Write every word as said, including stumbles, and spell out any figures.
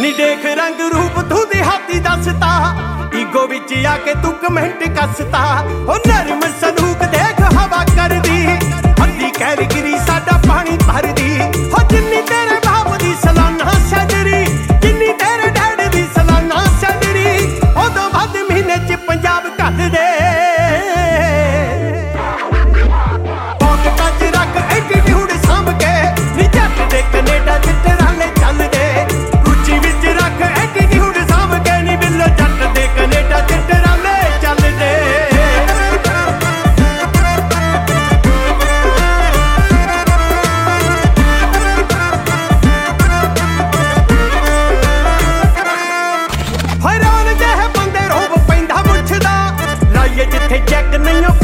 ਨੀ ਦੇਖ ਰੰਗ ਰੂਪ ਤੂੰ ਦਿਹਾਤੀ ਦੱਸਤਾ, ਈਗੋ ਵਿੱਚ ਆ ਕੇ ਤੂੰ ਕਮੈਂਟ ਕੱਸਤਾ। ਉਹ ਨਰਮ ਸਲੂਕ ਦੇਖ ਹਵਾ ਕਰਦੀ, ਅੱਧੀ ਕੈਰੀਗਰੀ ਸਾਡਾ ਪਾਣੀ ਭਰਦੀ। ਹੋ ਜਿੰਨੀ ਤੇਰੇ ਬਾਪ ਦੀ ਸਲਾਨਾ ਸੈਲਰੀ, ਜਿੰਨੀ ਤੇਰੇ ਡੈਡ ਦੀ ਸਲਾਨਾ ਸੈਲਰੀ, ਉਦੋਂ ਵੱਧ ਮਹੀਨੇ ਚ ਪੰਜਾਬ ਘੱਲਦੇ। ਪੌਕਟਾਂ ਚ ਰੱਖ ਐਟੀਟਿਊਡ ਸਾਂਭ ਕੇ, ਨੀ ਜੱਟ ਦੇ ਕੈਨੇਡਾ ਚ ਟਰਾਲੇ ਚੱਲਦੇ। ਰੁਚੀ ਵਿੱਚ ਰੱਖ ਐਟੀਟਿਊਡ ਸਾਂਭ ਕੇ, ਨੀ ਬਿੱਲੋ ਜੱਟ ਦੇ ਕੈਨੇਡਾ ਚ ਟਰਾਲੇ ਚੱਲਦੇ। ਹੈਰਾਨ ਜਿਹੇ ਬੰਦੇ ਰੋਬ ਪੈਂਦਾ ਮੁੱਛਦਾ, ਲਾਈਏ ਜਿੱਥੇ ਚੈੱਕ ਨਹੀਂ